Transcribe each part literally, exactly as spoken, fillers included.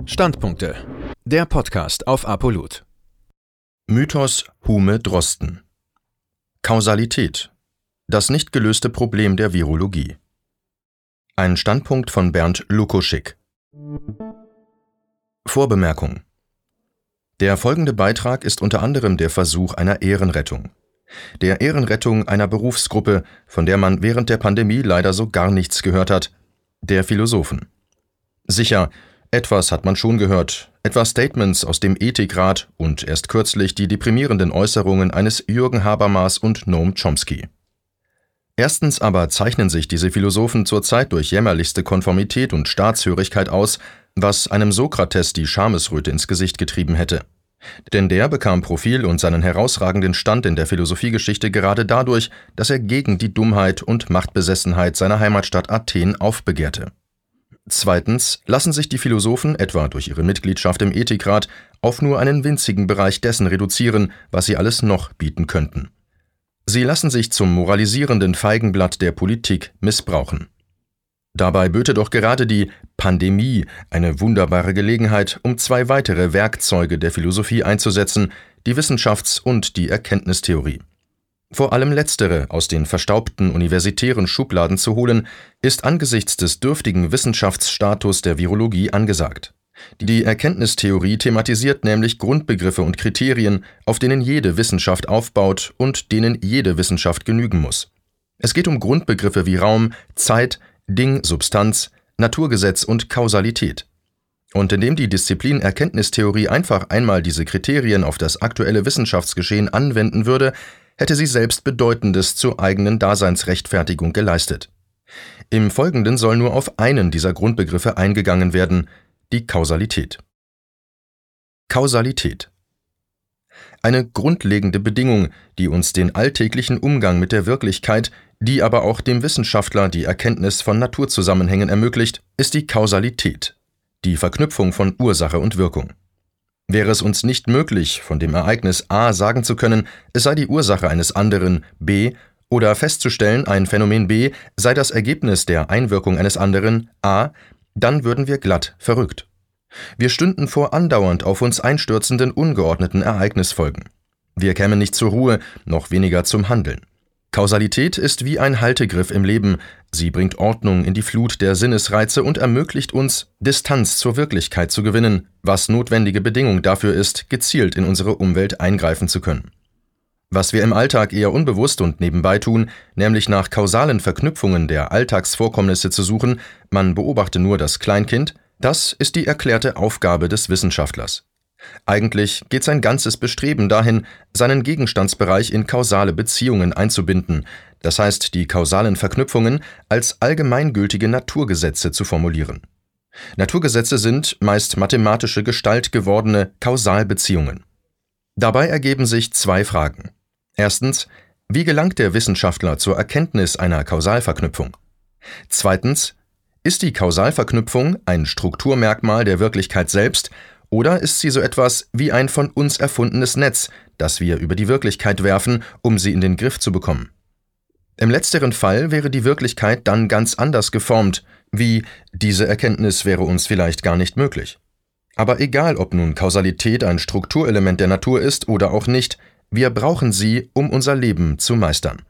Standpunkte. Der Podcast auf Apolut. Mythos Hume-Drosten. Kausalität. Das nicht gelöste Problem der Virologie. Ein Standpunkt von Bernd Lukoschik. Vorbemerkung. Der folgende Beitrag ist unter anderem der Versuch einer Ehrenrettung. Der Ehrenrettung einer Berufsgruppe, von der man während der Pandemie leider so gar nichts gehört hat, der Philosophen. Sicher, etwas hat man schon gehört, etwa Statements aus dem Ethikrat und erst kürzlich die deprimierenden Äußerungen eines Jürgen Habermas und Noam Chomsky. Erstens aber zeichnen sich diese Philosophen zurzeit durch jämmerlichste Konformität und Staatshörigkeit aus, was einem Sokrates die Schamesröte ins Gesicht getrieben hätte. Denn der bekam Profil und seinen herausragenden Stand in der Philosophiegeschichte gerade dadurch, dass er gegen die Dummheit und Machtbesessenheit seiner Heimatstadt Athen aufbegehrte. Zweitens lassen sich die Philosophen, etwa durch ihre Mitgliedschaft im Ethikrat, auf nur einen winzigen Bereich dessen reduzieren, was sie alles noch bieten könnten. Sie lassen sich zum moralisierenden Feigenblatt der Politik missbrauchen. Dabei böte doch gerade die Pandemie eine wunderbare Gelegenheit, um zwei weitere Werkzeuge der Philosophie einzusetzen, die Wissenschafts- und die Erkenntnistheorie. Vor allem letztere aus den verstaubten universitären Schubladen zu holen, ist angesichts des dürftigen Wissenschaftsstatus der Virologie angesagt. Die Erkenntnistheorie thematisiert nämlich Grundbegriffe und Kriterien, auf denen jede Wissenschaft aufbaut und denen jede Wissenschaft genügen muss. Es geht um Grundbegriffe wie Raum, Zeit, Ding, Substanz, Naturgesetz und Kausalität. Und indem die Disziplin Erkenntnistheorie einfach einmal diese Kriterien auf das aktuelle Wissenschaftsgeschehen anwenden würde, hätte sie selbst Bedeutendes zur eigenen Daseinsrechtfertigung geleistet. Im Folgenden soll nur auf einen dieser Grundbegriffe eingegangen werden, die Kausalität. Kausalität. Eine grundlegende Bedingung, die uns den alltäglichen Umgang mit der Wirklichkeit, die aber auch dem Wissenschaftler die Erkenntnis von Naturzusammenhängen ermöglicht, ist die Kausalität, die Verknüpfung von Ursache und Wirkung. Wäre es uns nicht möglich, von dem Ereignis A sagen zu können, es sei die Ursache eines anderen B, oder festzustellen, ein Phänomen B sei das Ergebnis der Einwirkung eines anderen A, dann würden wir glatt verrückt. Wir stünden vor andauernd auf uns einstürzenden ungeordneten Ereignisfolgen. Wir kämen nicht zur Ruhe, noch weniger zum Handeln. Kausalität ist wie ein Haltegriff im Leben, sie bringt Ordnung in die Flut der Sinnesreize und ermöglicht uns, Distanz zur Wirklichkeit zu gewinnen, was notwendige Bedingung dafür ist, gezielt in unsere Umwelt eingreifen zu können. Was wir im Alltag eher unbewusst und nebenbei tun, nämlich nach kausalen Verknüpfungen der Alltagsvorkommnisse zu suchen, man beobachte nur das Kleinkind, das ist die erklärte Aufgabe des Wissenschaftlers. Eigentlich geht sein ganzes Bestreben dahin, seinen Gegenstandsbereich in kausale Beziehungen einzubinden, das heißt die kausalen Verknüpfungen als allgemeingültige Naturgesetze zu formulieren. Naturgesetze sind meist mathematische Gestalt gewordene Kausalbeziehungen. Dabei ergeben sich zwei Fragen. Erstens, wie gelangt der Wissenschaftler zur Erkenntnis einer Kausalverknüpfung? Zweitens, ist die Kausalverknüpfung ein Strukturmerkmal der Wirklichkeit selbst, oder ist sie so etwas wie ein von uns erfundenes Netz, das wir über die Wirklichkeit werfen, um sie in den Griff zu bekommen? Im letzteren Fall wäre die Wirklichkeit dann ganz anders geformt, wie diese Erkenntnis wäre uns vielleicht gar nicht möglich. Aber egal, ob nun Kausalität ein Strukturelement der Natur ist oder auch nicht, wir brauchen sie, um unser Leben zu meistern.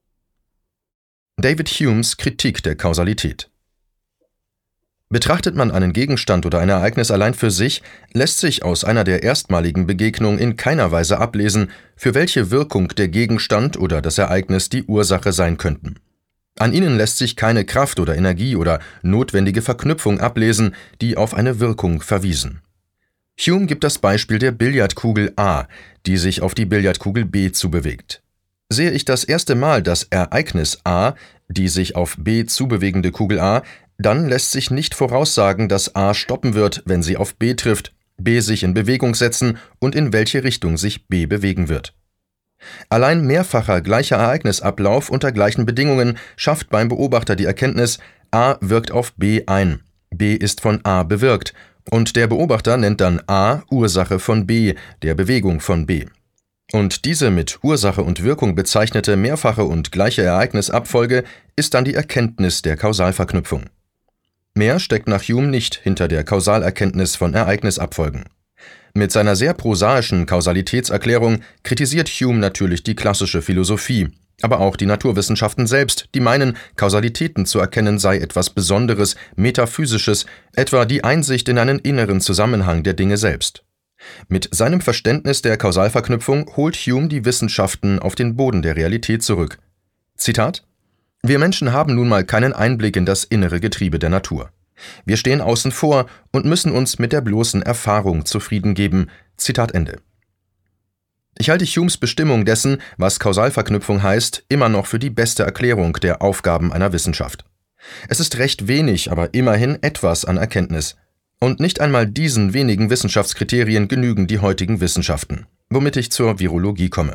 David Humes Kritik der Kausalität. Betrachtet man einen Gegenstand oder ein Ereignis allein für sich, lässt sich aus einer der erstmaligen Begegnung in keiner Weise ablesen, für welche Wirkung der Gegenstand oder das Ereignis die Ursache sein könnten. An ihnen lässt sich keine Kraft oder Energie oder notwendige Verknüpfung ablesen, die auf eine Wirkung verwiesen. Hume gibt das Beispiel der Billardkugel A, die sich auf die Billardkugel B zubewegt. Sehe ich das erste Mal das Ereignis A, die sich auf B zubewegende Kugel A, dann lässt sich nicht voraussagen, dass A stoppen wird, wenn sie auf B trifft, B sich in Bewegung setzen und in welche Richtung sich B bewegen wird. Allein mehrfacher gleicher Ereignisablauf unter gleichen Bedingungen schafft beim Beobachter die Erkenntnis, A wirkt auf B ein, B ist von A bewirkt, und der Beobachter nennt dann A Ursache von B, der Bewegung von B. Und diese mit Ursache und Wirkung bezeichnete mehrfache und gleiche Ereignisabfolge ist dann die Erkenntnis der Kausalverknüpfung. Mehr steckt nach Hume nicht hinter der Kausalerkenntnis von Ereignisabfolgen. Mit seiner sehr prosaischen Kausalitätserklärung kritisiert Hume natürlich die klassische Philosophie, aber auch die Naturwissenschaften selbst, die meinen, Kausalitäten zu erkennen sei etwas Besonderes, Metaphysisches, etwa die Einsicht in einen inneren Zusammenhang der Dinge selbst. Mit seinem Verständnis der Kausalverknüpfung holt Hume die Wissenschaften auf den Boden der Realität zurück. Zitat: Wir Menschen haben nun mal keinen Einblick in das innere Getriebe der Natur. Wir stehen außen vor und müssen uns mit der bloßen Erfahrung zufrieden geben. Zitat Ende. Ich halte Humes Bestimmung dessen, was Kausalverknüpfung heißt, immer noch für die beste Erklärung der Aufgaben einer Wissenschaft. Es ist recht wenig, aber immerhin etwas an Erkenntnis. Und nicht einmal diesen wenigen Wissenschaftskriterien genügen die heutigen Wissenschaften, womit ich zur Virologie komme.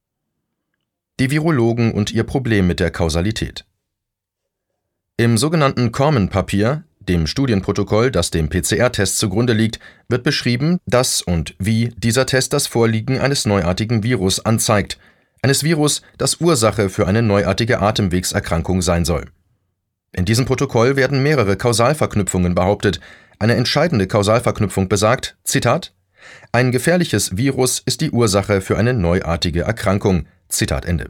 Die Virologen und ihr Problem mit der Kausalität. Im sogenannten Corman-Papier, dem Studienprotokoll, das dem P C R-Test zugrunde liegt, wird beschrieben, dass und wie dieser Test das Vorliegen eines neuartigen Virus anzeigt, eines Virus, das Ursache für eine neuartige Atemwegserkrankung sein soll. In diesem Protokoll werden mehrere Kausalverknüpfungen behauptet. Eine entscheidende Kausalverknüpfung besagt, Zitat, ein gefährliches Virus ist die Ursache für eine neuartige Erkrankung, Zitat Ende.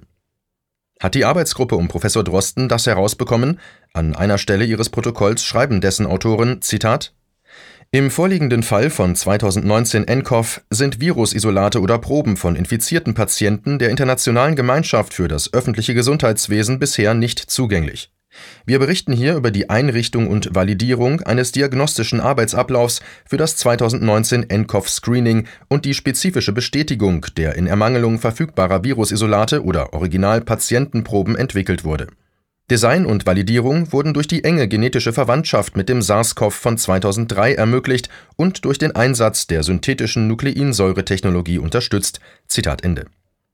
Hat die Arbeitsgruppe um Professor Drosten das herausbekommen? An einer Stelle ihres Protokolls schreiben dessen Autoren, Zitat, im vorliegenden Fall von zweitausendneunzehn nCoV sind Virusisolate oder Proben von infizierten Patienten der internationalen Gemeinschaft für das öffentliche Gesundheitswesen bisher nicht zugänglich. Wir berichten hier über die Einrichtung und Validierung eines diagnostischen Arbeitsablaufs für das zweitausendneunzehn nCoV-Screening und die spezifische Bestätigung der in Ermangelung verfügbarer Virusisolate oder Original-Patientenproben entwickelt wurde. Design und Validierung wurden durch die enge genetische Verwandtschaft mit dem SARS-CoV von zweitausenddrei ermöglicht und durch den Einsatz der synthetischen Nukleinsäure-Technologie unterstützt. Zitat Ende.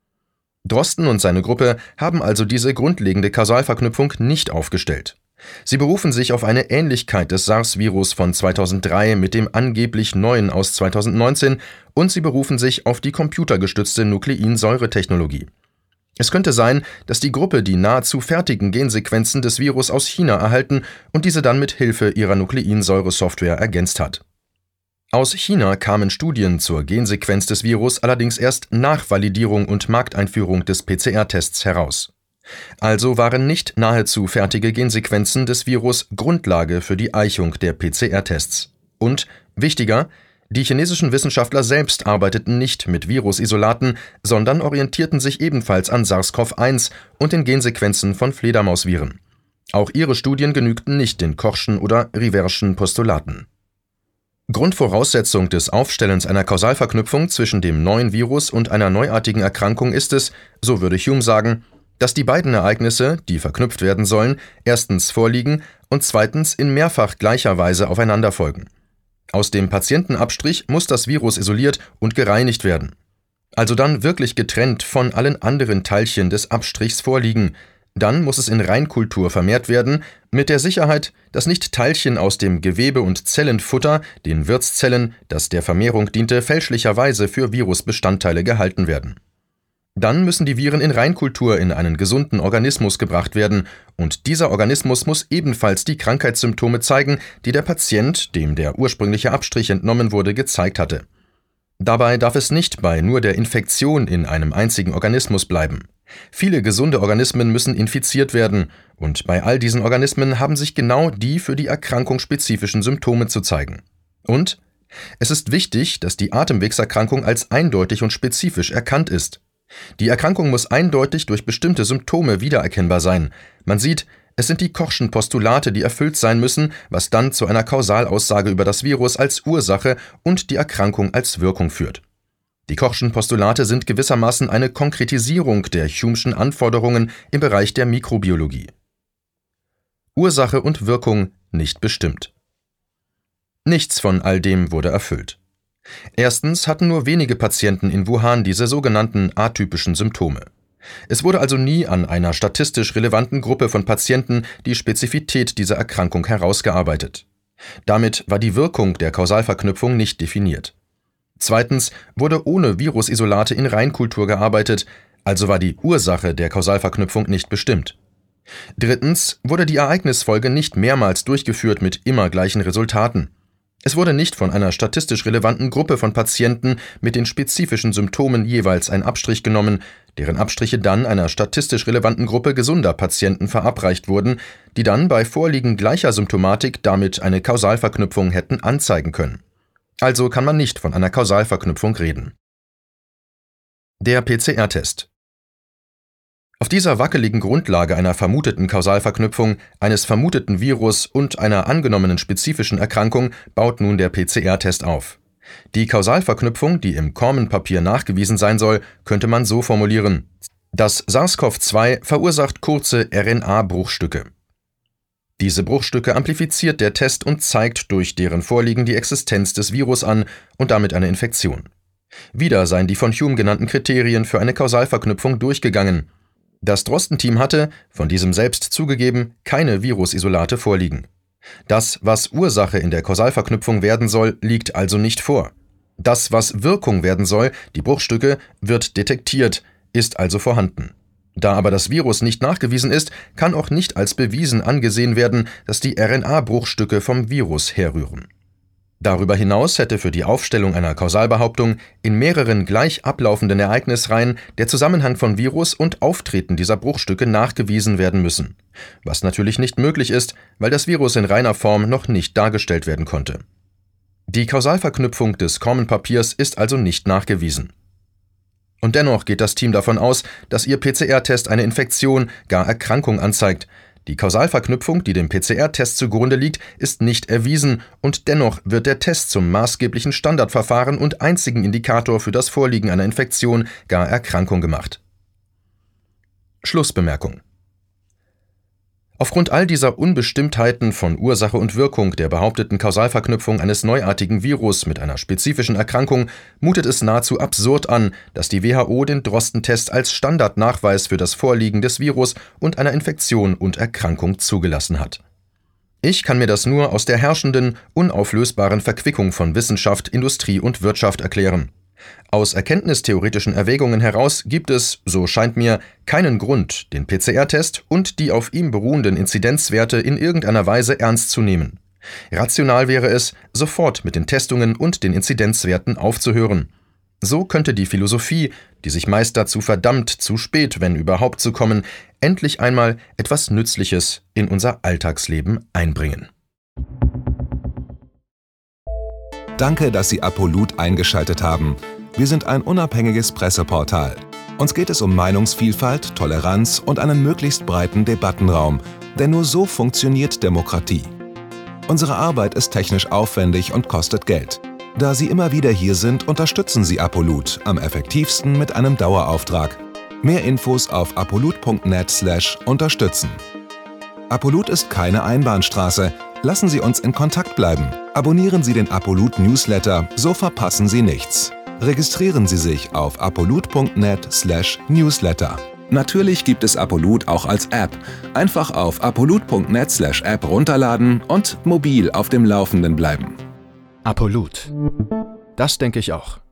Drosten und seine Gruppe haben also diese grundlegende Kausalverknüpfung nicht aufgestellt. Sie berufen sich auf eine Ähnlichkeit des SARS-Virus von zweitausenddrei mit dem angeblich neuen aus zweitausendneunzehn und sie berufen sich auf die computergestützte Nukleinsäure-Technologie. Es könnte sein, dass die Gruppe die nahezu fertigen Gensequenzen des Virus aus China erhalten und diese dann mit Hilfe ihrer Nukleinsäure-Software ergänzt hat. Aus China kamen Studien zur Gensequenz des Virus allerdings erst nach Validierung und Markteinführung des P C R-Tests heraus. Also waren nicht nahezu fertige Gensequenzen des Virus Grundlage für die Eichung der P C R-Tests. Und, wichtiger, die chinesischen Wissenschaftler selbst arbeiteten nicht mit Virusisolaten, sondern orientierten sich ebenfalls an SARS-CoV eins und den Gensequenzen von Fledermausviren. Auch ihre Studien genügten nicht den Kochschen oder Riverschen Postulaten. Grundvoraussetzung des Aufstellens einer Kausalverknüpfung zwischen dem neuen Virus und einer neuartigen Erkrankung ist es, so würde Hume sagen, dass die beiden Ereignisse, die verknüpft werden sollen, erstens vorliegen und zweitens in mehrfach gleicher Weise aufeinander folgen. Aus dem Patientenabstrich muss das Virus isoliert und gereinigt werden. Also dann wirklich getrennt von allen anderen Teilchen des Abstrichs vorliegen. Dann muss es in Reinkultur vermehrt werden, mit der Sicherheit, dass nicht Teilchen aus dem Gewebe- und Zellenfutter, den Wirtszellen, das der Vermehrung diente, fälschlicherweise für Virusbestandteile gehalten werden. Dann müssen die Viren in Reinkultur in einen gesunden Organismus gebracht werden, und dieser Organismus muss ebenfalls die Krankheitssymptome zeigen, die der Patient, dem der ursprüngliche Abstrich entnommen wurde, gezeigt hatte. Dabei darf es nicht bei nur der Infektion in einem einzigen Organismus bleiben. Viele gesunde Organismen müssen infiziert werden, und bei all diesen Organismen haben sich genau die für die Erkrankung spezifischen Symptome zu zeigen. Und es ist wichtig, dass die Atemwegserkrankung als eindeutig und spezifisch erkannt ist. Die Erkrankung muss eindeutig durch bestimmte Symptome wiedererkennbar sein. Man sieht, es sind die Kochschen Postulate, die erfüllt sein müssen, was dann zu einer Kausalaussage über das Virus als Ursache und die Erkrankung als Wirkung führt. Die Kochschen Postulate sind gewissermaßen eine Konkretisierung der Hume'schen Anforderungen im Bereich der Mikrobiologie. Ursache und Wirkung nicht bestimmt. Nichts von all dem wurde erfüllt. Erstens hatten nur wenige Patienten in Wuhan diese sogenannten atypischen Symptome. Es wurde also nie an einer statistisch relevanten Gruppe von Patienten die Spezifität dieser Erkrankung herausgearbeitet. Damit war die Wirkung der Kausalverknüpfung nicht definiert. Zweitens wurde ohne Virusisolate in Reinkultur gearbeitet, also war die Ursache der Kausalverknüpfung nicht bestimmt. Drittens wurde die Ereignisfolge nicht mehrmals durchgeführt mit immer gleichen Resultaten. Es wurde nicht von einer statistisch relevanten Gruppe von Patienten mit den spezifischen Symptomen jeweils ein Abstrich genommen, deren Abstriche dann einer statistisch relevanten Gruppe gesunder Patienten verabreicht wurden, die dann bei Vorliegen gleicher Symptomatik damit eine Kausalverknüpfung hätten anzeigen können. Also kann man nicht von einer Kausalverknüpfung reden. Der P C R-Test. Auf dieser wackeligen Grundlage einer vermuteten Kausalverknüpfung, eines vermuteten Virus und einer angenommenen spezifischen Erkrankung baut nun der P C R-Test auf. Die Kausalverknüpfung, die im Corman-Papier nachgewiesen sein soll, könnte man so formulieren: Das SARS-C o V zwei verursacht kurze R N A-Bruchstücke. Diese Bruchstücke amplifiziert der Test und zeigt durch deren Vorliegen die Existenz des Virus an und damit eine Infektion. Wieder seien die von Hume genannten Kriterien für eine Kausalverknüpfung durchgegangen. Das Drosten-Team hatte, von diesem selbst zugegeben, keine Virusisolate vorliegen. Das, was Ursache in der Kausalverknüpfung werden soll, liegt also nicht vor. Das, was Wirkung werden soll, die Bruchstücke, wird detektiert, ist also vorhanden. Da aber das Virus nicht nachgewiesen ist, kann auch nicht als bewiesen angesehen werden, dass die R N A-Bruchstücke vom Virus herrühren. Darüber hinaus hätte für die Aufstellung einer Kausalbehauptung in mehreren gleich ablaufenden Ereignisreihen der Zusammenhang von Virus und Auftreten dieser Bruchstücke nachgewiesen werden müssen, was natürlich nicht möglich ist, weil das Virus in reiner Form noch nicht dargestellt werden konnte. Die Kausalverknüpfung des Corman-Papiers ist also nicht nachgewiesen. Und dennoch geht das Team davon aus, dass ihr P C R-Test eine Infektion, gar Erkrankung anzeigt. Die Kausalverknüpfung, die dem P C R-Test zugrunde liegt, ist nicht erwiesen und dennoch wird der Test zum maßgeblichen Standardverfahren und einzigen Indikator für das Vorliegen einer Infektion, gar Erkrankung gemacht. Schlussbemerkung. Aufgrund all dieser Unbestimmtheiten von Ursache und Wirkung der behaupteten Kausalverknüpfung eines neuartigen Virus mit einer spezifischen Erkrankung mutet es nahezu absurd an, dass die W H O den Drosten-Test als Standardnachweis für das Vorliegen des Virus und einer Infektion und Erkrankung zugelassen hat. Ich kann mir das nur aus der herrschenden, unauflösbaren Verquickung von Wissenschaft, Industrie und Wirtschaft erklären. Aus erkenntnistheoretischen Erwägungen heraus gibt es, so scheint mir, keinen Grund, den P C R-Test und die auf ihm beruhenden Inzidenzwerte in irgendeiner Weise ernst zu nehmen. Rational wäre es, sofort mit den Testungen und den Inzidenzwerten aufzuhören. So könnte die Philosophie, die sich meist dazu verdammt, zu spät, wenn überhaupt zu kommen, endlich einmal etwas Nützliches in unser Alltagsleben einbringen. Danke, dass Sie Apolut eingeschaltet haben. Wir sind ein unabhängiges Presseportal. Uns geht es um Meinungsvielfalt, Toleranz und einen möglichst breiten Debattenraum, denn nur so funktioniert Demokratie. Unsere Arbeit ist technisch aufwendig und kostet Geld. Da Sie immer wieder hier sind, unterstützen Sie Apolut am effektivsten mit einem Dauerauftrag. Mehr Infos auf apolut punkt net slash unterstützen. Apolut ist keine Einbahnstraße. Lassen Sie uns in Kontakt bleiben. Abonnieren Sie den Apolut Newsletter, so verpassen Sie nichts. Registrieren Sie sich auf apolut punkt net slash newsletter. Natürlich gibt es Apolut auch als App. Einfach auf apolut punkt net slash app runterladen und mobil auf dem Laufenden bleiben. Apolut. Das denke ich auch.